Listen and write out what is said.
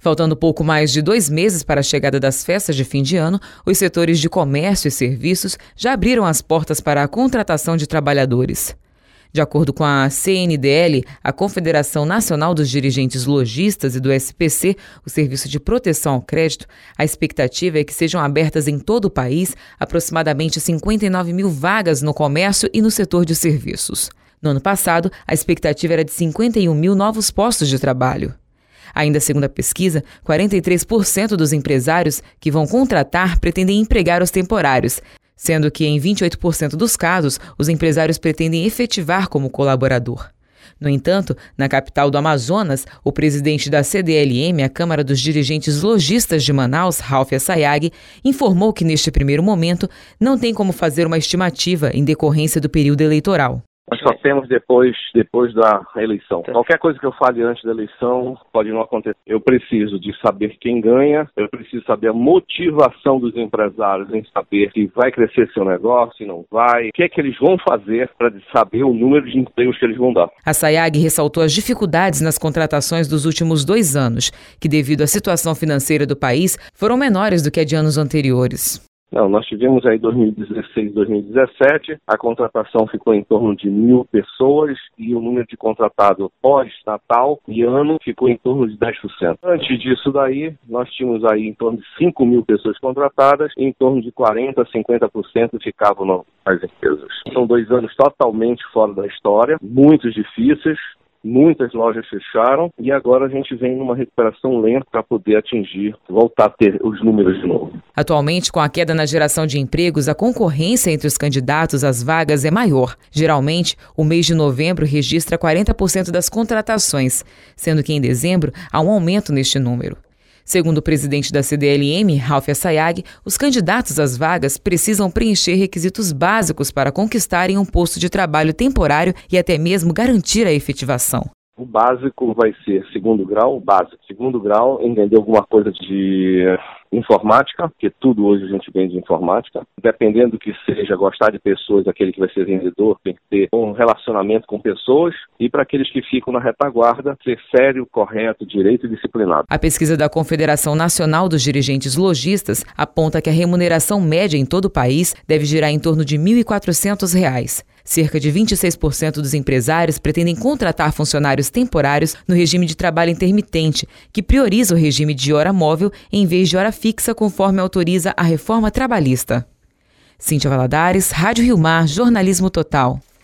Faltando pouco mais de 2 meses para a chegada das festas de fim de ano, os setores de comércio e serviços já abriram as portas para a contratação de trabalhadores. De acordo com a CNDL, a Confederação Nacional dos Dirigentes Lojistas e do SPC, o Serviço de Proteção ao Crédito, a expectativa é que sejam abertas em todo o país aproximadamente 59 mil vagas no comércio e no setor de serviços. No ano passado, a expectativa era de 51 mil novos postos de trabalho. Ainda segundo a pesquisa, 43% dos empresários que vão contratar pretendem empregar os temporários, sendo que em 28% dos casos, os empresários pretendem efetivar como colaborador. No entanto, na capital do Amazonas, o presidente da CDLM, a Câmara dos Dirigentes Lojistas de Manaus, Ralph Assayag, informou que neste primeiro momento não tem como fazer uma estimativa em decorrência do período eleitoral. Nós só temos depois da eleição. Qualquer coisa que eu fale antes da eleição pode não acontecer. Eu preciso de saber quem ganha, eu preciso saber a motivação dos empresários em saber se vai crescer seu negócio, se não vai, o que é que eles vão fazer para saber o número de empregos que eles vão dar. Assayag ressaltou as dificuldades nas contratações dos últimos 2 anos, que devido à situação financeira do país foram menores do que a de anos anteriores. Não, nós tivemos aí 2016 e 2017, a contratação ficou em torno de 1.000 pessoas e o número de contratado pós-natal e ano ficou em torno de 10%. Antes disso daí, nós tínhamos aí em torno de 5.000 pessoas contratadas e em torno de 40% a 50% ficavam nas empresas. São 2 anos totalmente fora da história, muito difíceis. Muitas lojas fecharam e agora a gente vem numa recuperação lenta para poder voltar a ter os números de novo. Atualmente, com a queda na geração de empregos, a concorrência entre os candidatos às vagas é maior. Geralmente, o mês de novembro registra 40% das contratações, sendo que em dezembro há um aumento neste número. Segundo o presidente da CDLM, Ralph Assayag, os candidatos às vagas precisam preencher requisitos básicos para conquistarem um posto de trabalho temporário e até mesmo garantir a efetivação. O básico vai ser segundo grau, entender alguma coisa de informática, porque tudo hoje a gente vende de informática. Dependendo do que seja, gostar de pessoas, aquele que vai ser vendedor, tem que ter um relacionamento com pessoas. E para aqueles que ficam na retaguarda, ser sério, correto, direito e disciplinado. A pesquisa da Confederação Nacional dos Dirigentes Lojistas aponta que a remuneração média em todo o país deve girar em torno de R$ 1.400. Cerca de 26% dos empresários pretendem contratar funcionários temporários no regime de trabalho intermitente, que prioriza o regime de hora móvel em vez de hora fixa, conforme autoriza a reforma trabalhista. Cíntia Valadares, Rádio Rio Mar, Jornalismo Total.